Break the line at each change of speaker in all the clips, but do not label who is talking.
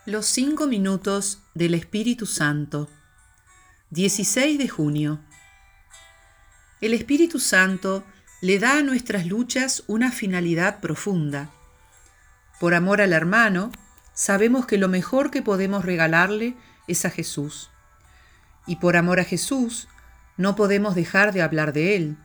Los 5 minutos del Espíritu Santo. 16 de junio. El Espíritu Santo le da a nuestras luchas una finalidad profunda. Por amor al hermano, sabemos que lo mejor que podemos regalarle es a Jesús. Y por amor a Jesús, no podemos dejar de hablar de Él.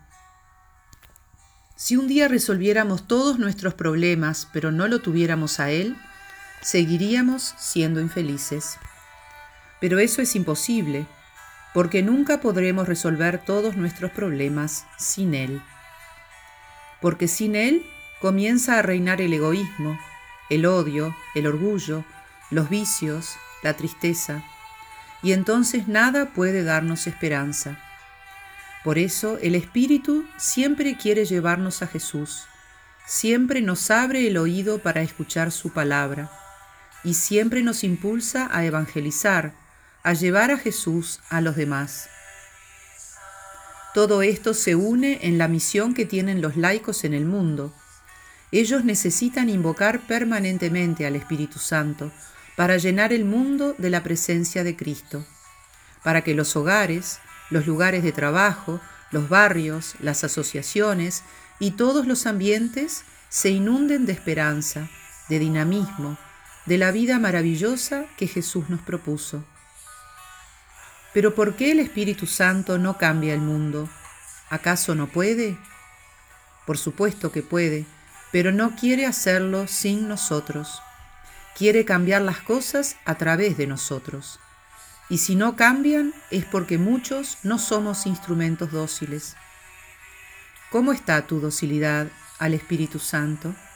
Si un día resolviéramos todos nuestros problemas, pero no lo tuviéramos a Él, seguiríamos siendo infelices. Pero eso es imposible, porque nunca podremos resolver todos nuestros problemas sin Él. Porque sin Él comienza a reinar el egoísmo, el odio, el orgullo, los vicios, la tristeza, y entonces nada puede darnos esperanza. Por eso el Espíritu siempre quiere llevarnos a Jesús, siempre nos abre el oído para escuchar su palabra, y siempre nos impulsa a evangelizar, a llevar a Jesús a los demás. Todo esto se une en la misión que tienen los laicos en el mundo. Ellos necesitan invocar permanentemente al Espíritu Santo para llenar el mundo de la presencia de Cristo, para que los hogares, los lugares de trabajo, los barrios, las asociaciones y todos los ambientes se inunden de esperanza, de dinamismo, de la vida maravillosa que Jesús nos propuso. Pero ¿por qué el Espíritu Santo no cambia el mundo? ¿Acaso no puede? Por supuesto que puede, pero no quiere hacerlo sin nosotros. Quiere cambiar las cosas a través de nosotros. Y si no cambian es porque muchos no somos instrumentos dóciles. ¿Cómo está tu docilidad al Espíritu Santo?